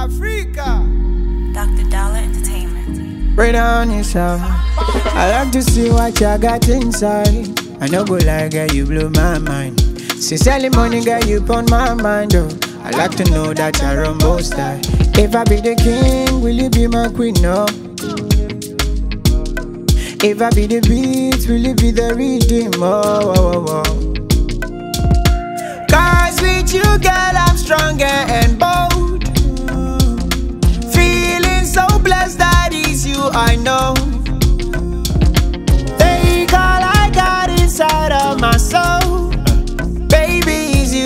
Africa. Dr. Dollar Entertainment. Bring on yourself. I like to see what you got inside. I no go lie, girl, you blow my mind. Sincerely, money, girl, you put my mind, oh. I like to know that you're on both style. If I be the king, will you be my queen, no? If I be the beat, will you be the rhythm, oh. Cause with you, girl, I'm stronger and bold. Feeling so blessed, that is you, I know. Take all I got inside of my soul. Baby, it's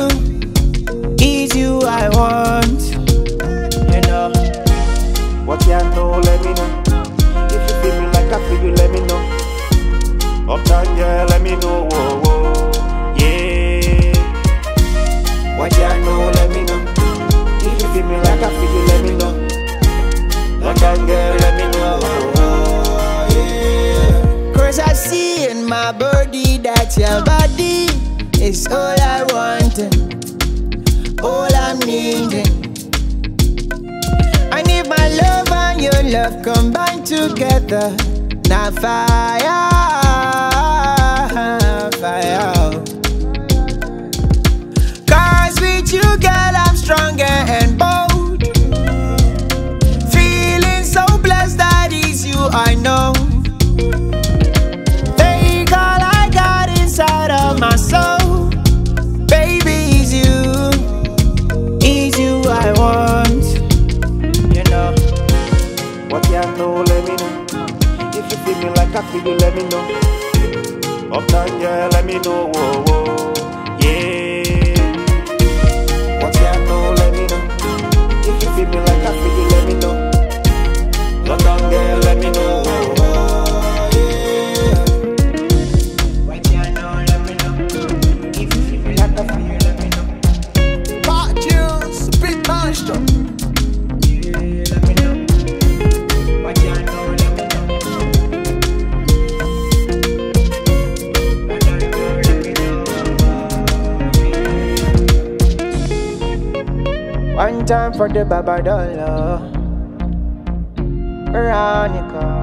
you I want. You know. What you know, let me know. If you feel me like I feel you, let me know. Uptown girl, let me know, whoa, whoa, yeah. What you know, let me know. If you feel me like I feel you, let me know. Uptown girl, let me know, whoa, whoa, yeah. Cause I see in my body that your body is all I want, all I'm needing. I need my love and your love combined together. Now fire. Cause with you, girl, I'm stronger and bold. Feeling so blessed, that is you, I know. Take all I got inside of my soul. Baby, it's you I want. You know. What you know, let me know. If you feel me like I feel you, let me know. Uptown girl, let me know, whoa, whoa, yeah. What you know, let me know. If you feel me like I feel you, let me know. Uptown girl, let me know, whoa, whoa, yeah. What you know, let me know. If you feel me like I feel you, let me know. Part tunes, beat monster. Yeah, let me know. What you know, let me know. What you know, let me know. One time for the Baba Dollar. Veronica.